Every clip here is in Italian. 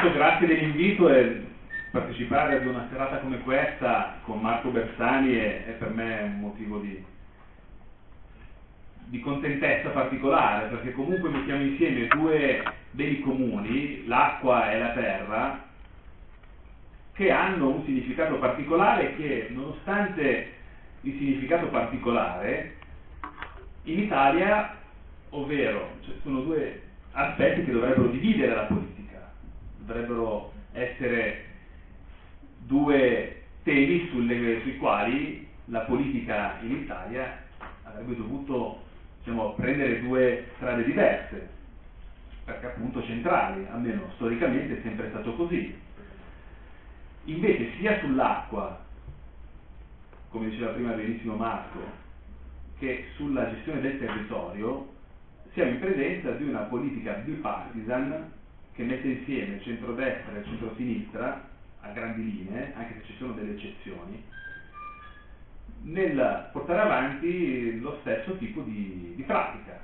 intanto grazie dell'invito e partecipare ad una serata come questa con Marco Bersani è per me un motivo di contentezza particolare, perché comunque mettiamo insieme due beni comuni, l'acqua e la terra, che hanno un significato particolare che, nonostante il significato particolare, in Italia, ovvero, sono due aspetti che dovrebbero dividere la politica, dovrebbero essere due temi sui quali la politica in Italia avrebbe dovuto, diciamo, prendere due strade diverse, perché appunto centrali, almeno storicamente è sempre stato così. Invece sia sull'acqua, come diceva prima benissimo Marco, che sulla gestione del territorio, siamo in presenza di una politica bipartisan che mette insieme centrodestra e centrosinistra a grandi linee, anche se ci sono delle eccezioni, nel portare avanti lo stesso tipo di pratica.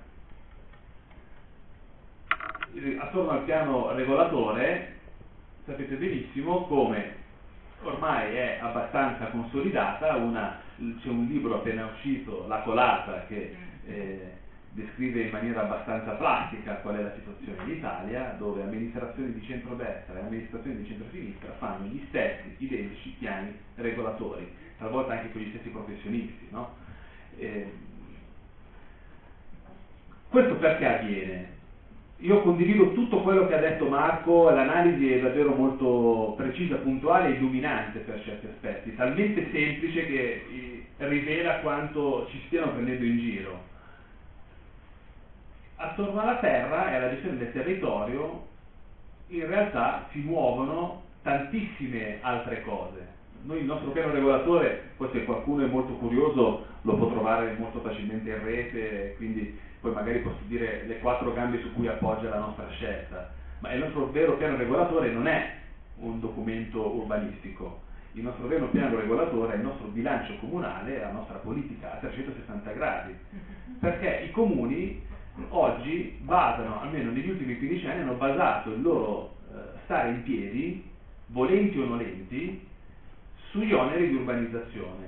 Attorno al piano regolatore sapete benissimo come ormai è abbastanza consolidata, c'è un libro appena uscito, La Colata, che descrive in maniera abbastanza plastica qual è la situazione in Italia, dove amministrazioni di centrodestra e amministrazioni di centrosinistra fanno gli stessi identici piani regolatori, talvolta anche con gli stessi professionisti, no? Questo perché avviene? Io condivido tutto quello che ha detto Marco, l'analisi è davvero molto precisa, puntuale e illuminante per certi aspetti, talmente semplice che rivela quanto ci stiano prendendo in giro. Attorno alla terra e alla gestione del territorio in realtà si muovono tantissime altre cose. Noi il nostro piano regolatore, poi se qualcuno è molto curioso lo può trovare molto facilmente in rete, quindi poi magari posso dire le 4 gambe su cui appoggia la nostra scelta, ma il nostro vero piano regolatore non è un documento urbanistico, il nostro vero piano regolatore è il nostro bilancio comunale, la nostra politica a 360 gradi, perché i comuni oggi basano, almeno negli ultimi 15 anni, hanno basato il loro stare in piedi, volenti o nolenti, sugli oneri di urbanizzazione.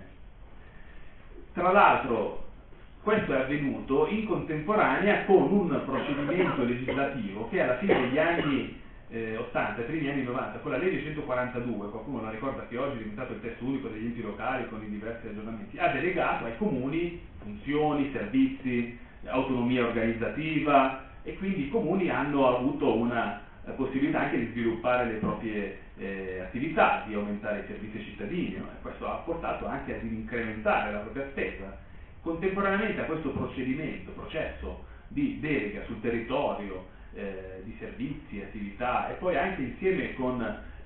Tra l'altro questo è avvenuto in contemporanea con un procedimento legislativo che alla fine degli anni 80, primi anni 90, con la legge 142, qualcuno la ricorda che oggi è diventato il testo unico degli enti locali con i diversi aggiornamenti, ha delegato ai comuni funzioni, servizi, autonomia organizzativa, e quindi i comuni hanno avuto una possibilità anche di sviluppare le proprie attività, di aumentare i servizi ai cittadini, no? E questo ha portato anche ad incrementare la propria spesa. Contemporaneamente a questo processo di delega sul territorio, di servizi, attività, e poi anche insieme con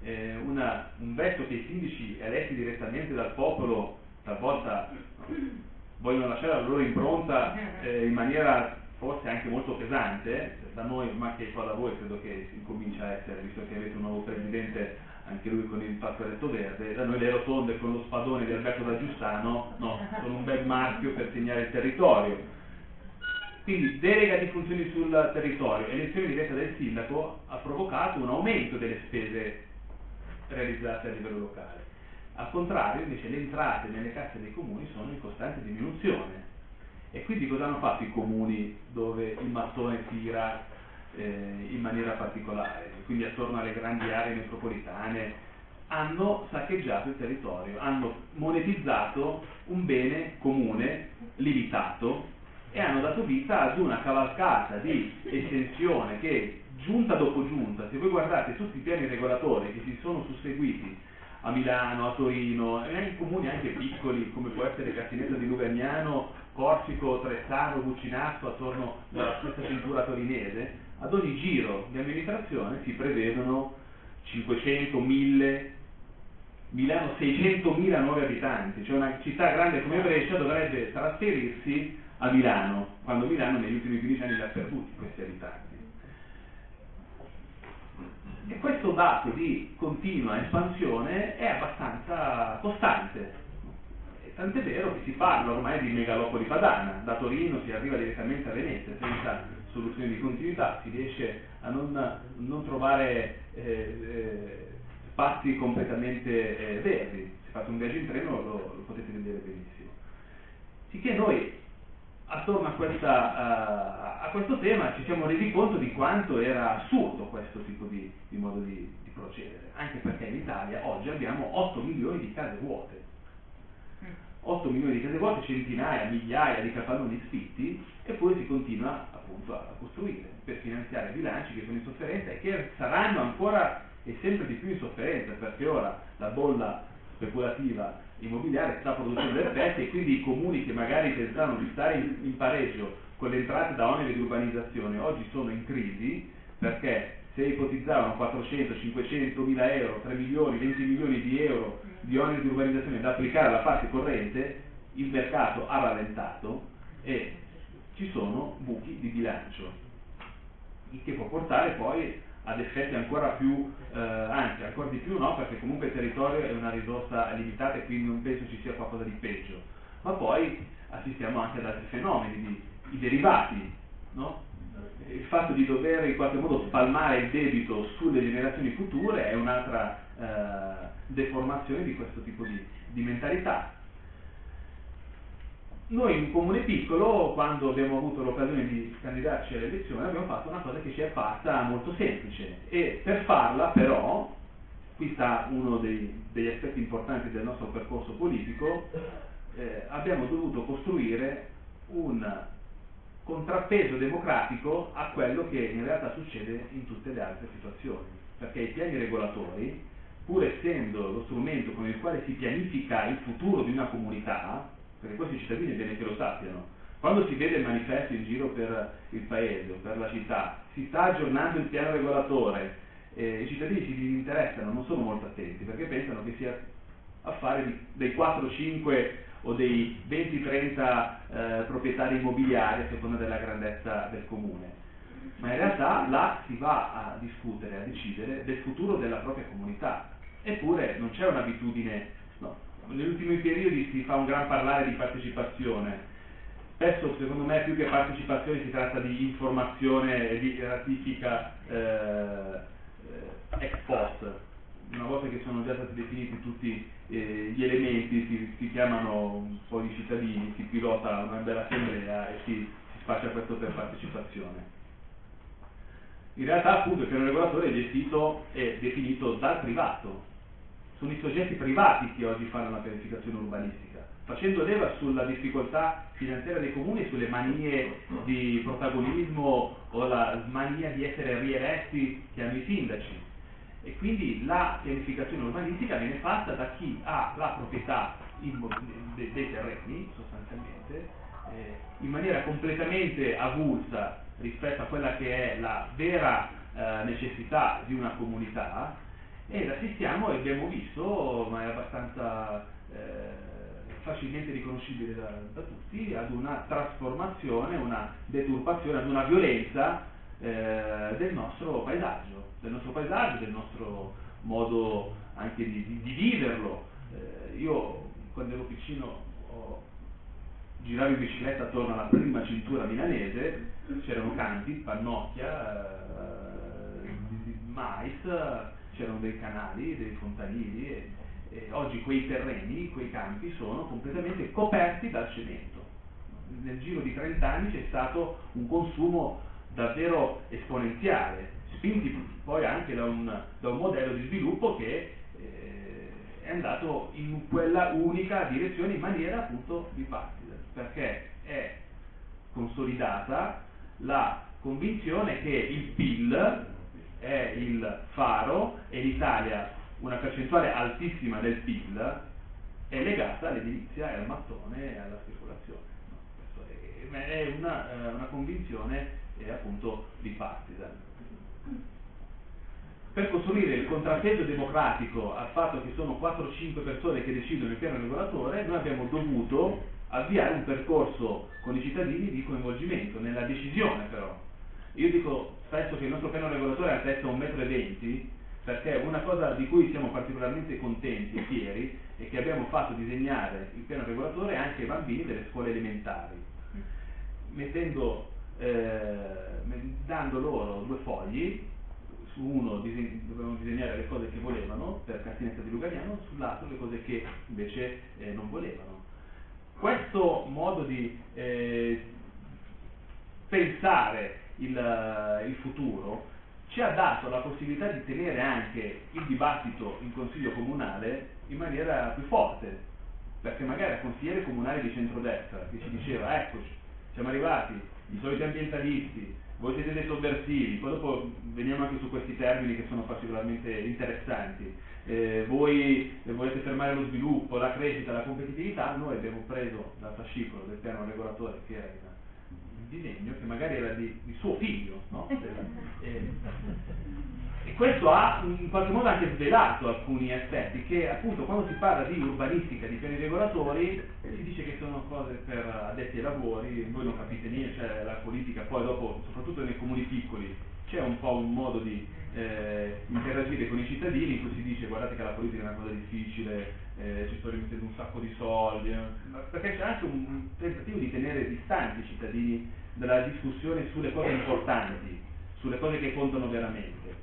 un veto che i sindaci eletti direttamente dal popolo talvolta vogliono lasciare la loro impronta in maniera forse anche molto pesante, da noi, ma che qua da voi credo che incomincia a essere, visto che avete un nuovo presidente, anche lui con il fazzoletto verde, da noi le rotonde con lo spadone di Alberto da Giussano, no, sono un bel marchio per segnare il territorio. Quindi delega di funzioni sul territorio, elezione diretta del sindaco ha provocato un aumento delle spese realizzate a livello locale. Al contrario, invece, le entrate nelle casse dei comuni sono in costante diminuzione. E quindi cosa hanno fatto i comuni dove il mattone tira in maniera particolare? Quindi attorno alle grandi aree metropolitane hanno saccheggiato il territorio, hanno monetizzato un bene comune limitato e hanno dato vita ad una cavalcata di estensione che, giunta dopo giunta, se voi guardate tutti i piani regolatori che si sono susseguiti a Milano, a Torino, e anche comuni anche piccoli come può essere Casinetta di Lugagnano, Corsico, Trezzano, Buccinazzo, attorno alla stessa cintura torinese, ad ogni giro di amministrazione si prevedono 500, 1000, Milano 600.000 nuovi abitanti, cioè una città grande come Brescia dovrebbe trasferirsi a Milano, quando Milano negli ultimi 15 anni li ha perduti questi abitanti. E questo dato di continua espansione è abbastanza costante, e tant'è vero che si parla ormai di megalopoli padana, da Torino si arriva direttamente a Venezia senza soluzioni di continuità, si riesce a non trovare spazi completamente verdi. Se fate un viaggio in treno lo potete vedere benissimo. Sicché noi, attorno a questo tema, ci siamo resi conto di quanto era assurdo questo tipo di modo di procedere, anche perché in Italia oggi abbiamo 8 milioni di case vuote. 8 milioni di case vuote, centinaia, migliaia di capannoni sfitti, eppure si continua appunto a costruire per finanziare bilanci che sono in sofferenza e che saranno ancora e sempre di più in sofferenza, perché ora la bolla speculativa immobiliare sta producendo effetti e quindi i comuni che magari pensavano di stare in pareggio con le entrate da oneri di urbanizzazione oggi sono in crisi, perché se ipotizzavano 400, 500 mila euro, 3 milioni, 20 milioni di euro di oneri di urbanizzazione da applicare alla parte corrente, il mercato ha rallentato e ci sono buchi di bilancio, il che può portare poi ad effetti ancora più, anzi ancora di più no, perché comunque il territorio è una risorsa limitata e quindi non penso ci sia qualcosa di peggio, ma poi assistiamo anche ad altri fenomeni, i derivati, no? Il fatto di dover in qualche modo spalmare il debito sulle generazioni future è un'altra deformazione di questo tipo di mentalità. Noi in un comune piccolo, quando abbiamo avuto l'occasione di candidarci alle elezioni, abbiamo fatto una cosa che ci è apparsa molto semplice e per farla però, qui sta uno degli aspetti importanti del nostro percorso politico, abbiamo dovuto costruire un contrappeso democratico a quello che in realtà succede in tutte le altre situazioni, perché i piani regolatori, pur essendo lo strumento con il quale si pianifica il futuro di una comunità, perché questi cittadini è bene che lo sappiano, quando si vede il manifesto in giro per il paese o per la città, si sta aggiornando il piano regolatore, i cittadini si disinteressano, non sono molto attenti, perché pensano che sia affare dei 4-5 o dei 20-30 proprietari immobiliari a seconda della grandezza del comune, ma in realtà là si va a discutere, a decidere del futuro della propria comunità. Eppure non c'è un'abitudine, no. Negli ultimi periodi si fa un gran parlare di partecipazione, spesso secondo me più che partecipazione si tratta di informazione e di ratifica ex post. Una volta che sono già stati definiti tutti gli elementi, si chiamano un po' di cittadini, si pilota una bella assemblea e si spaccia questo per partecipazione. In realtà appunto il piano regolatore è gestito e definito dal privato, sono i soggetti privati che oggi fanno la pianificazione urbanistica, facendo leva sulla difficoltà finanziaria dei comuni e sulle manie di protagonismo o la mania di essere rieletti che hanno i sindaci. E quindi la pianificazione urbanistica viene fatta da chi ha la proprietà dei terreni, sostanzialmente, in maniera completamente avulsa rispetto a quella che è la vera necessità di una comunità, ed assistiamo, e abbiamo visto, ma è abbastanza facilmente riconoscibile da tutti, ad una trasformazione, una deturpazione, ad una violenza del nostro paesaggio, del nostro modo anche di viverlo. Io quando ero piccino giravo in bicicletta attorno alla prima cintura milanese, c'erano campi, pannocchia, mais, c'erano dei canali, dei fontanili e oggi quei terreni, quei campi sono completamente coperti dal cemento. Nel giro di 30 anni c'è stato un consumo davvero esponenziale, spinti poi anche da un modello di sviluppo che è andato in quella unica direzione in maniera appunto bipartita, perché è consolidata la convinzione che il PIL è il faro e l'Italia, una percentuale altissima del PIL, è legata all'edilizia e al mattone e alla speculazione. No? È una convinzione appunto bipartisan. Per costruire il contrappeso democratico al fatto che sono 4-5 persone che decidono il piano regolatore, noi abbiamo dovuto avviare un percorso con i cittadini di coinvolgimento nella decisione. Però io dico spesso che il nostro piano regolatore è altezza 1,20 m, perché una cosa di cui siamo particolarmente contenti e fieri è che abbiamo fatto disegnare il piano regolatore anche ai bambini delle scuole elementari, dando loro 2 fogli su uno dovevano disegnare le cose che volevano per Castinetta di Luganiano, sull'altro le cose che invece non volevano. Questo modo di pensare il futuro ci ha dato la possibilità di tenere anche il dibattito in consiglio comunale in maniera più forte, perché magari a consigliere comunale di centrodestra che ci diceva eccoci, siamo arrivati, i soliti ambientalisti, voi siete dei sovversivi, poi dopo veniamo anche su questi termini che sono particolarmente interessanti, voi volete fermare lo sviluppo, la crescita, la competitività. Noi abbiamo preso dal fascicolo del piano regolatore che era il disegno, che magari era di suo figlio, no? E questo ha in qualche modo anche svelato alcuni aspetti che appunto quando si parla di urbanistica, di piani regolatori, si dice che sono cose per addetti ai lavori, voi non capite niente, cioè la politica poi dopo, soprattutto nei comuni piccoli, c'è un po' un modo di interagire con i cittadini in cui si dice guardate che la politica è una cosa difficile, ci sto rimettendo un sacco di soldi, perché c'è anche un tentativo di tenere distanti i cittadini dalla discussione sulle cose importanti, sulle cose che contano veramente.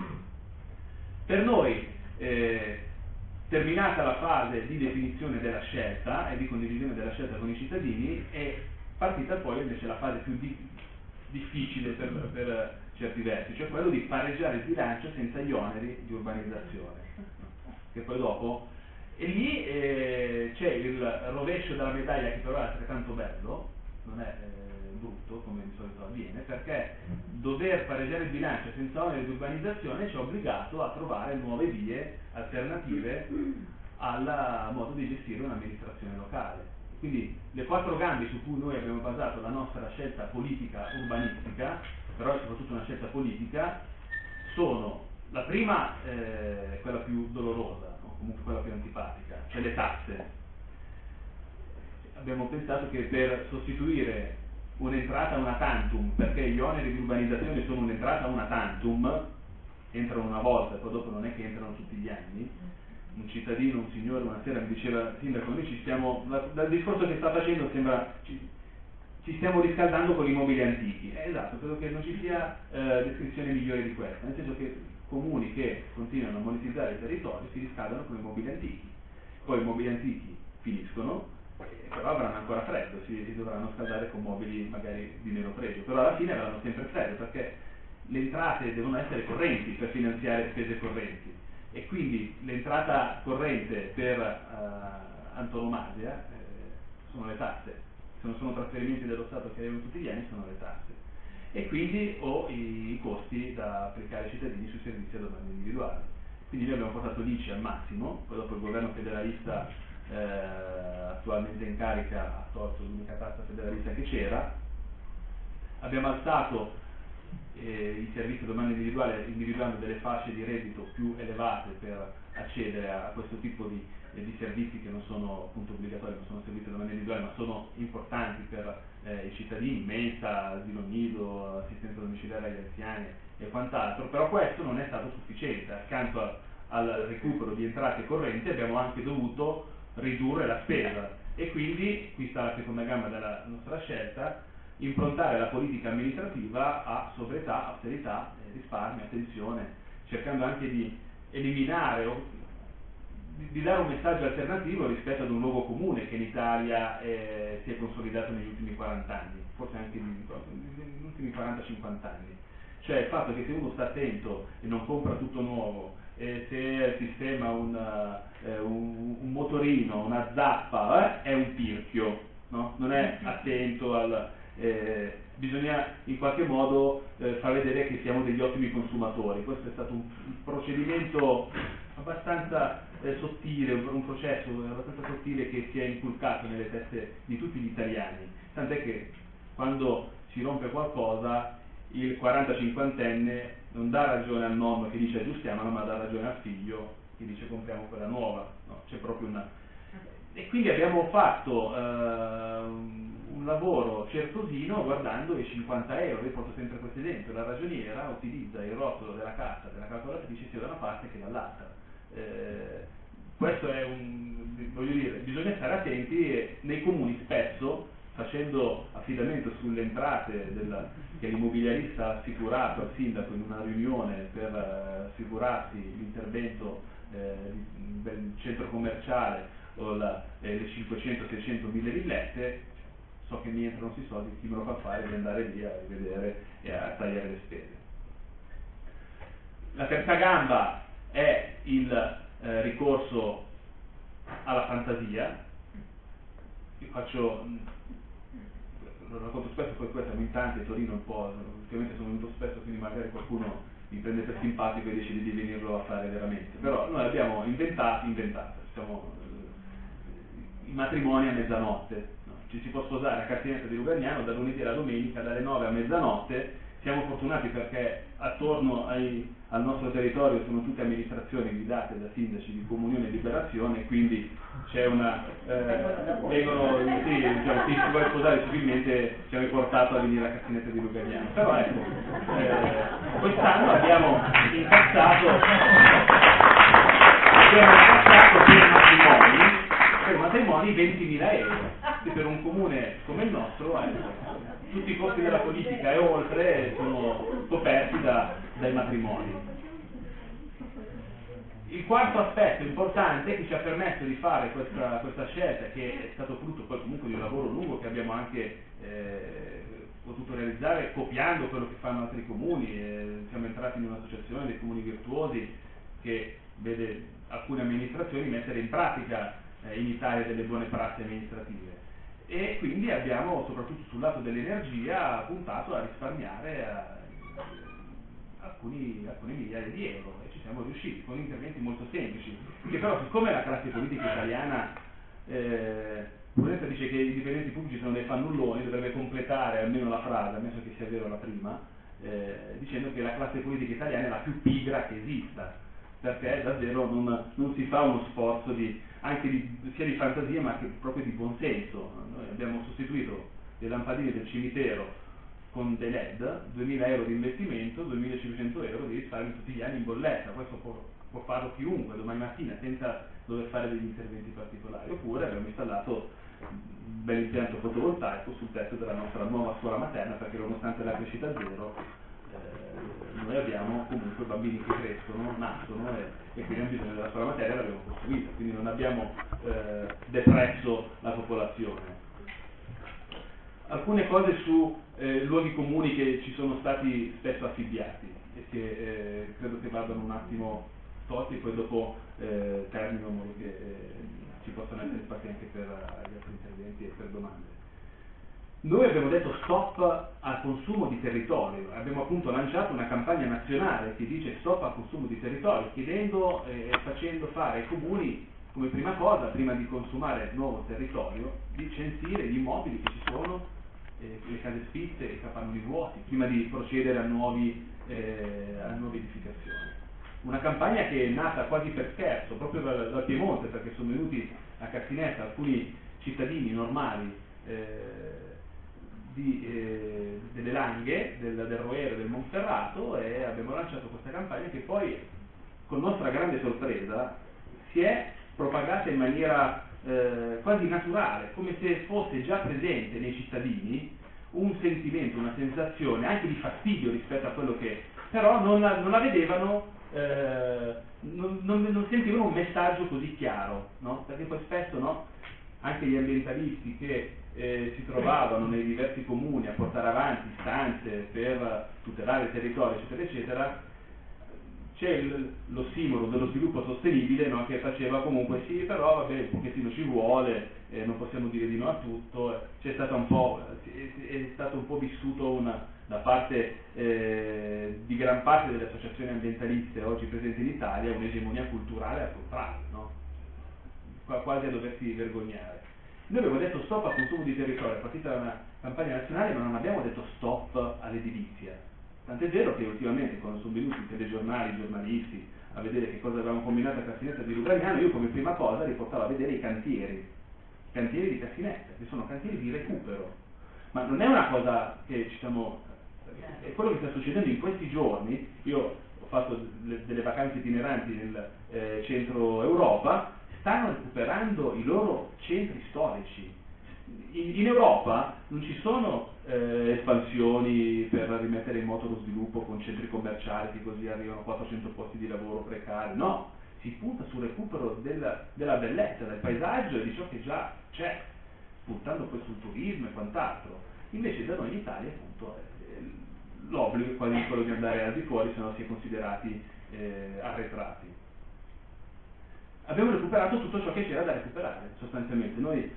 Per noi, terminata la fase di definizione della scelta e di condivisione della scelta con i cittadini, è partita poi invece la fase più difficile per certi versi, cioè quello di pareggiare il bilancio senza gli oneri di urbanizzazione, che poi dopo, e lì c'è il rovescio della medaglia che però è altrettanto bello, non è brutto come di solito avviene, perché dover pareggiare il bilancio senza oneri di urbanizzazione ci ha obbligato a trovare nuove vie alternative al modo di gestire un'amministrazione locale. Quindi le 4 gambe su cui noi abbiamo basato la nostra scelta politica urbanistica, però è soprattutto una scelta politica, sono la prima, quella più dolorosa, o comunque quella più antipatica, cioè le tasse. Abbiamo pensato che per sostituire un'entrata una tantum, perché gli oneri di urbanizzazione sono un'entrata una tantum, entrano una volta e poi dopo non è che entrano tutti gli anni. Un cittadino, un signore una sera mi diceva sindaco, noi ci stiamo, dal discorso che sta facendo sembra ci stiamo riscaldando con i mobili antichi. Esatto, credo che non ci sia descrizione migliore di questa, nel senso che comuni che continuano a monetizzare il territorio si riscaldano con i mobili antichi, poi i mobili antichi finiscono, però avranno ancora freddo, si dovranno scaldare con mobili magari di meno pregio, però alla fine avranno sempre freddo perché le entrate devono essere correnti per finanziare spese correnti e quindi l'entrata corrente per antonomasia sono le tasse, se non sono trasferimenti dello Stato che arrivano tutti gli anni sono le tasse e quindi o i costi da applicare ai cittadini sui servizi a domanda individuale. Quindi noi abbiamo portato l'ICI al massimo, poi dopo il governo federalista attualmente in carica ha tolto l'unica tassa federalista che c'era, abbiamo alzato i servizi a domanda individuale individuando delle fasce di reddito più elevate per accedere a questo tipo di servizi che non sono appunto obbligatori, non sono servizi a domanda individuale ma sono importanti per i cittadini, mensa, asilo nido, assistenza domiciliare agli anziani e quant'altro, però questo non è stato sufficiente, accanto al recupero di entrate correnti abbiamo anche dovuto ridurre la spesa e quindi, qui sta la seconda gamba della nostra scelta, improntare la politica amministrativa a sobrietà, austerità, risparmio, attenzione, cercando anche di eliminare o di dare un messaggio alternativo rispetto ad un luogo comune che in Italia si è consolidato negli ultimi 40 anni, forse anche negli ultimi 40-50 anni. Cioè il fatto che se uno sta attento e non compra tutto nuovo, se sistema un motorino, una zappa, è un pirchio, no? Non è attento bisogna in qualche modo far vedere che siamo degli ottimi consumatori. Questo è stato un procedimento abbastanza sottile, un processo abbastanza sottile che si è inculcato nelle teste di tutti gli italiani, tant'è che quando si rompe qualcosa il 40-50enne non dà ragione al nonno che dice aggiustiamola, ma dà ragione al figlio che dice compriamo quella nuova, no? C'è proprio una... E quindi abbiamo fatto un lavoro certosino guardando i 50 euro, io porto sempre questo esempio, la ragioniera utilizza il rotolo della carta, della calcolatrice sia da una parte che dall'altra. Questo è voglio dire, bisogna stare attenti e nei comuni spesso facendo affidamento sulle entrate che l'immobiliarista ha assicurato al sindaco in una riunione per assicurarsi l'intervento del centro commerciale o le 500, 600, 1000 villette, so che mi entrano sui soldi, chi me lo fa fare di andare lì a rivedere e a tagliare le spese. La terza gamba è il ricorso alla fantasia. Io lo racconto spesso, poi siamo in tanti a Torino un po', ultimamente sono venuto spesso, quindi magari qualcuno mi prende per simpatico e decide di venirlo a fare veramente, però noi abbiamo inventato, siamo i matrimoni a mezzanotte, no? Ci si può sposare a Castinetta di Lugagnano da lunedì alla domenica dalle 9 a mezzanotte. Siamo fortunati perché attorno al nostro territorio sono tutte amministrazioni guidate da sindaci di Comunione e Liberazione, quindi c'è una chi si vuole sposare civilmente siamo portato a venire a Castinetta di Lugagnano. Però ecco, quest'anno abbiamo incassato per matrimoni 20.000 euro, che per un comune come il nostro tutti i costi della politica e oltre sono coperti dai matrimoni. Il quarto aspetto importante che ci ha permesso di fare questa scelta, che è stato frutto poi comunque di un lavoro lungo che abbiamo anche potuto realizzare copiando quello che fanno altri comuni, siamo entrati in un'associazione dei comuni virtuosi che vede alcune amministrazioni mettere in pratica in Italia delle buone prassi amministrative, e quindi abbiamo soprattutto sul lato dell'energia puntato a risparmiare alcune migliaia di euro, e ci siamo riusciti con interventi molto semplici, che però siccome la classe politica italiana Prudenza dice che i dipendenti pubblici sono dei fannulloni, dovrebbe completare almeno la frase, ammesso che sia vero la prima, dicendo che la classe politica italiana è la più pigra che esista, perché davvero non si fa uno sforzo sia di fantasia ma che proprio di buonsenso. Noi abbiamo sostituito le lampadine del cimitero con dei LED, 2.000 euro di investimento, 2.500 euro di risparmio tutti gli anni in bolletta. Questo può farlo chiunque domani mattina senza dover fare degli interventi particolari. Oppure abbiamo installato un bel impianto fotovoltaico sul tetto della nostra nuova scuola materna, perché nonostante la crescita zero noi abbiamo comunque bambini che crescono, nascono e quindi hanno bisogno della scuola materna, l'abbiamo costruita, quindi non abbiamo depresso la popolazione. Alcune cose su luoghi comuni che ci sono stati spesso affibbiati e che credo che vadano un attimo tolti, poi dopo termino in modo che ci possano essere spazi anche per gli altri interventi e per domande. Noi abbiamo detto stop al consumo di territorio, abbiamo appunto lanciato una campagna nazionale che dice stop al consumo di territorio, chiedendo e facendo fare ai comuni come prima cosa, prima di consumare nuovo territorio, di censire gli immobili che ci sono, le case sfitte, i capannoni vuoti, prima di procedere a nuove edificazioni. Una campagna che è nata quasi per scherzo, proprio dal Piemonte, perché sono venuti a Castinetta alcuni cittadini normali delle Langhe, del Roero e del Monferrato, e abbiamo lanciato questa campagna che poi, con nostra grande sorpresa, si è propagata in maniera quasi naturale, come se fosse già presente nei cittadini un sentimento, una sensazione anche di fastidio rispetto a quello che, però non la vedevano, non sentivano un messaggio così chiaro, no? Perché poi spesso, no, anche gli ambientalisti che si trovavano nei diversi comuni a portare avanti istanze per tutelare il territorio, eccetera, eccetera, c'è l'ossimoro dello sviluppo sostenibile, no, che faceva comunque sì, però vabbè, un pochettino ci vuole, non possiamo dire di no a tutto. C'è stata è stato un po' vissuto da parte di gran parte delle associazioni ambientaliste oggi presenti in Italia un'egemonia culturale al contrario, no? Quasi a doversi vergognare. Noi abbiamo detto stop al consumo di territorio, è partita da una campagna nazionale, ma non abbiamo detto stop all'edilizia. Tant'è vero che ultimamente, quando sono venuti i telegiornali, i giornalisti, a vedere che cosa avevamo combinato a Castinetta di Lugagnano, io come prima cosa riportavo a vedere i cantieri di Castinetta, che sono cantieri di recupero. Ma non è una cosa che è quello che sta succedendo in questi giorni. Io ho fatto delle vacanze itineranti nel centro Europa, stanno recuperando i loro centri storici. in Europa non ci sono espansioni per rimettere in moto lo sviluppo con centri commerciali che così arrivano 400 posti di lavoro precari, no, si punta sul recupero della bellezza, del paesaggio e di ciò che già c'è, puntando poi sul turismo e quant'altro. Invece da noi in Italia appunto l'obbligo è quasi quello di andare al di fuori, se no si è considerati arretrati. Abbiamo recuperato tutto ciò che c'era da recuperare, sostanzialmente. Noi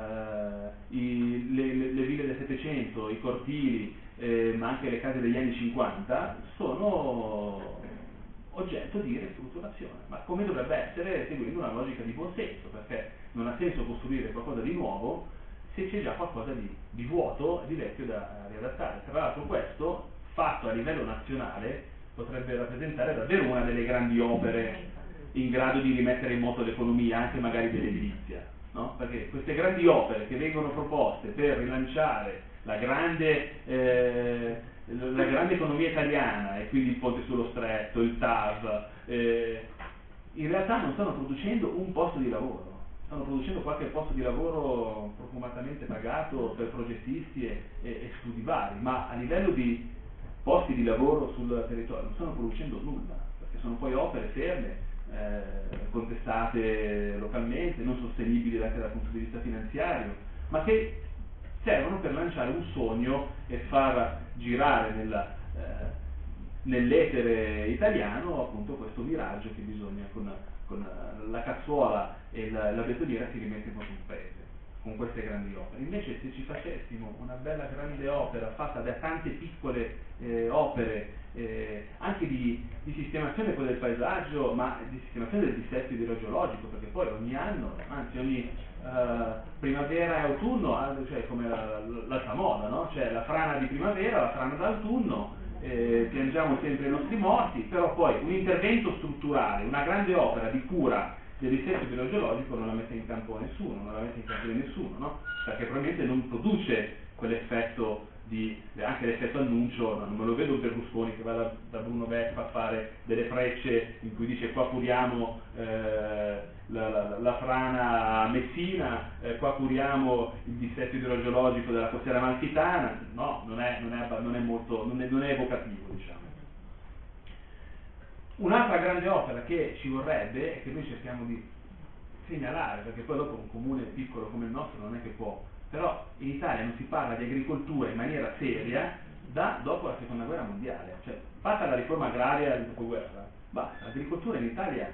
le ville del Settecento, i cortili, ma anche le case degli anni 50 sono oggetto di ristrutturazione, ma come dovrebbe essere seguendo una logica di buon senso, perché non ha senso costruire qualcosa di nuovo se c'è già qualcosa di vuoto, di vecchio da riadattare. Tra l'altro questo, fatto a livello nazionale, potrebbe rappresentare davvero una delle grandi opere in grado di rimettere in moto l'economia, anche magari dell'edilizia, no? Perché queste grandi opere che vengono proposte per rilanciare la grande economia italiana, e quindi il ponte sullo Stretto, il TAV, in realtà non stanno producendo un posto di lavoro, stanno producendo qualche posto di lavoro profumatamente pagato per progettisti e studi vari, ma a livello di posti di lavoro sul territorio non stanno producendo nulla, perché sono poi opere ferme, contestate localmente, non sostenibili anche dal punto di vista finanziario, ma che servono per lanciare un sogno e far girare nell'etere italiano appunto questo miraggio che bisogna con la cazzuola e la betoniera si rimette in moto un paese con queste grandi opere. Invece se ci facessimo una bella grande opera fatta da tante piccole opere anche di sistemazione poi del paesaggio, ma di sistemazione del dissesto idrogeologico, perché poi ogni anno, anzi ogni primavera e autunno, cioè come l'altra moda, no? C'è la frana di primavera, la frana d'autunno, piangiamo sempre i nostri morti, però poi un intervento strutturale, una grande opera di cura del dissesto idrogeologico non la mette in campo nessuno, non la mette in campo nessuno, no? Perché probabilmente non produce quell'effetto anche l'effetto annuncio, non me lo vedo Berlusconi che va da Bruno Vespa a fare delle frecce in cui dice qua curiamo la frana a Messina, qua curiamo il dissesto idrogeologico della costiera amalfitana, no, non è evocativo, diciamo. Un'altra grande opera che ci vorrebbe e che noi cerchiamo di segnalare, perché poi dopo un comune piccolo come il nostro non è che può, però in Italia non si parla di agricoltura in maniera seria da dopo la seconda guerra mondiale, cioè fatta la riforma agraria del dopoguerra, basta, l'agricoltura in Italia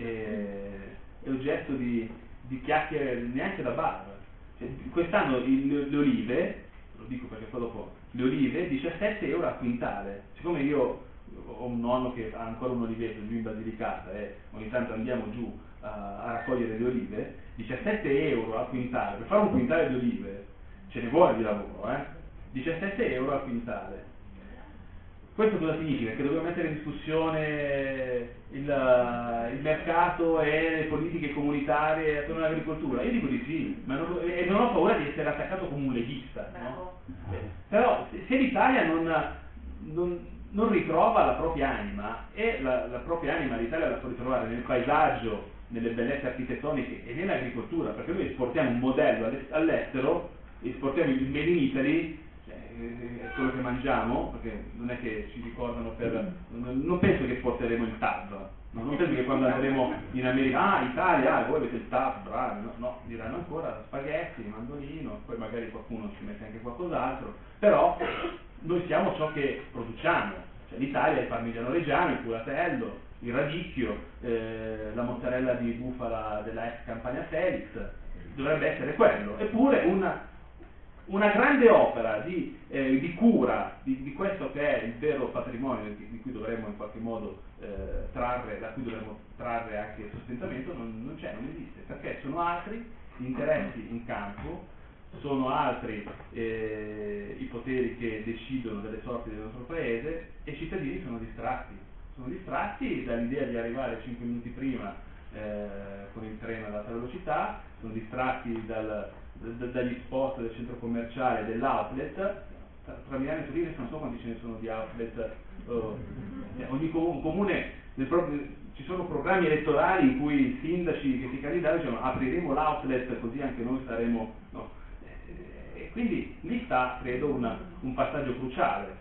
è oggetto di chiacchiere neanche da bar. Cioè, quest'anno le olive, lo dico perché poi dopo, le olive 17 euro a quintale, siccome io ho un nonno che ha ancora un oliveto giù in Basilicata e ogni tanto andiamo giù a raccogliere le olive, 17 euro a quintale, per fare un quintale di olive ce ne vuole di lavoro, 17 euro a quintale. Questo cosa significa? Che dobbiamo mettere in discussione il mercato e le politiche comunitarie attorno all'agricoltura? Io dico di sì, ma non ho paura di essere attaccato come un leghista, no? Però se l'Italia non ritrova la propria anima, e la propria anima l'Italia la può ritrovare nel paesaggio, nelle bellezze architettoniche e nell'agricoltura, perché noi esportiamo un modello all'estero, esportiamo il Made in Italy, quello che mangiamo, perché non è che ci ricordano non penso che porteremo il TAV, no? Non penso che quando andremo in America, Italia, voi avete il TAV, bravi, no, diranno ancora spaghetti, mandolino, poi magari qualcuno ci mette anche qualcos'altro, però noi siamo ciò che produciamo, cioè l'Italia è il parmigiano reggiano, il culatello, il radicchio, la mozzarella di bufala della ex Campagna Felix, dovrebbe essere quello, eppure una grande opera di cura di questo che è il vero patrimonio di cui dovremmo in qualche modo da cui dovremmo trarre anche sostentamento, non c'è, non esiste, perché sono altri gli interessi in campo, sono altri i poteri che decidono delle sorti del nostro paese e i cittadini sono distratti dall'idea di arrivare 5 minuti prima con il treno ad alta velocità, sono distratti dagli spot del centro commerciale e dell'outlet. Tra Milano e Torino non so quanti ce ne sono di outlet, ogni comune ci sono programmi elettorali in cui i sindaci che si candidano dicono apriremo l'outlet così anche noi saremo, no. quindi lì sta, credo, un passaggio cruciale.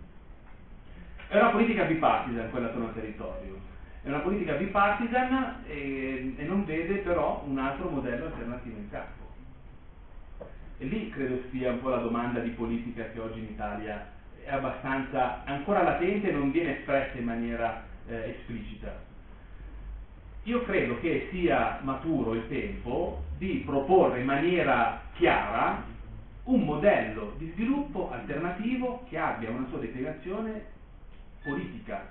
È una politica bipartisan quella sul territorio, è una politica bipartisan e non vede però un altro modello alternativo in campo. E lì credo sia un po' la domanda di politica che oggi in Italia è abbastanza ancora latente e non viene espressa in maniera esplicita. Io credo che sia maturo il tempo di proporre in maniera chiara un modello di sviluppo alternativo che abbia una sua declinazione politica.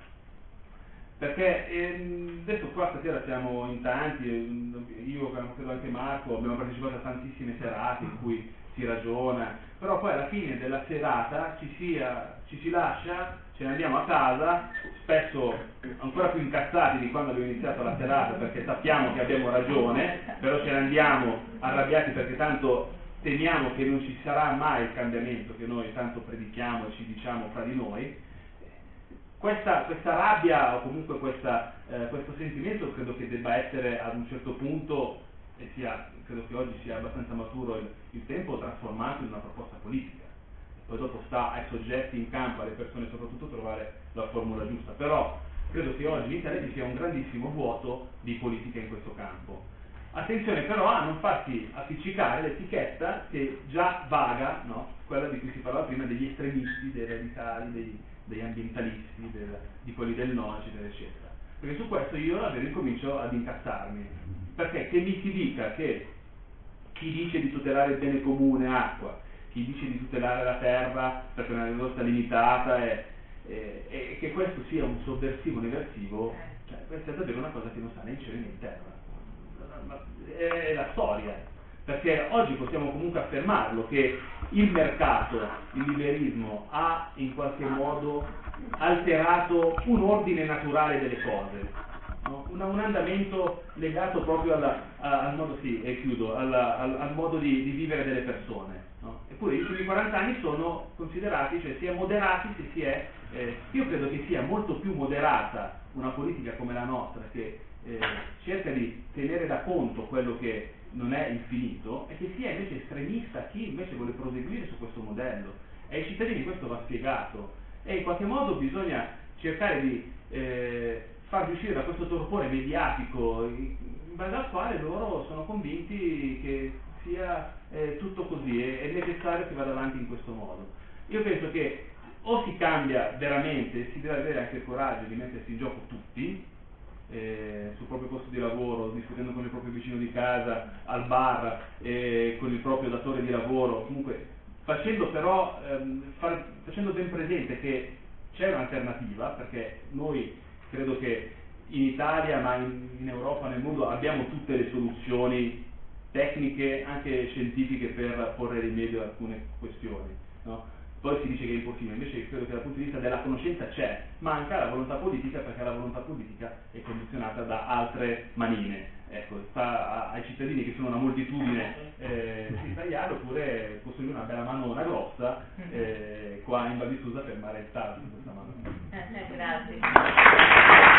Perché adesso qua stasera siamo in tanti, io credo anche Marco, abbiamo partecipato a tantissime serate in cui si ragiona, però poi alla fine della serata ci si lascia, ce ne andiamo a casa, spesso ancora più incazzati di quando abbiamo iniziato la serata perché sappiamo che abbiamo ragione, però ce ne andiamo arrabbiati perché tanto temiamo che non ci sarà mai il cambiamento che noi tanto predichiamo e ci diciamo fra di noi. Questa rabbia o comunque questo sentimento credo che debba essere ad un certo punto, e credo che oggi sia abbastanza maturo il tempo, trasformato in una proposta politica. Poi dopo sta ai soggetti in campo, alle persone soprattutto, trovare la formula giusta. Però credo che oggi in Italia ci sia un grandissimo vuoto di politica in questo campo. Attenzione però a non farsi appiccicare l'etichetta che già vaga, no? Quella di cui si parlava prima, degli estremisti, dei radicali, degli ambientalisti, di quelli del no, eccetera, eccetera. Perché su questo io davvero incomincio ad incazzarmi. Perché che mi si dica che chi dice di tutelare il bene comune, acqua, chi dice di tutelare la terra perché è una risorsa limitata e che questo sia un sovversivo neversivo, cioè, questa è davvero una cosa che non sta né in cielo né in terra. È la storia, perché oggi possiamo comunque affermarlo che il mercato, il liberismo ha in qualche modo alterato un ordine naturale delle cose, no? Un andamento legato proprio al modo, al modo di vivere delle persone, no? Eppure gli ultimi 40 anni sono considerati, cioè si è moderati, io credo che sia molto più moderata una politica come la nostra che cerca di tenere da conto quello che non è infinito e che sia invece estremista chi invece vuole proseguire su questo modello, e ai cittadini questo va spiegato e in qualche modo bisogna cercare di farli uscire da questo torpore mediatico in base al quale loro sono convinti che sia tutto così, è necessario che vada avanti in questo modo. Io penso che o si cambia veramente, si deve avere anche il coraggio di mettersi in gioco tutti, sul proprio posto di lavoro, discutendo con il proprio vicino di casa, al bar, con il proprio datore di lavoro, comunque facendo però facendo ben presente che c'è un'alternativa, perché noi credo che in Italia, ma in Europa, nel mondo, abbiamo tutte le soluzioni tecniche, anche scientifiche, per porre rimedio a alcune questioni, no? Poi si dice che è impossibile, invece credo che dal punto di vista della conoscenza c'è, manca la volontà politica, perché la volontà politica è condizionata da altre manine. Ecco, sta ai cittadini, che sono una moltitudine, tagliare, oppure costruire una bella manona grossa qua in Val di Susa, fermare il TAV con questa manona. Grazie.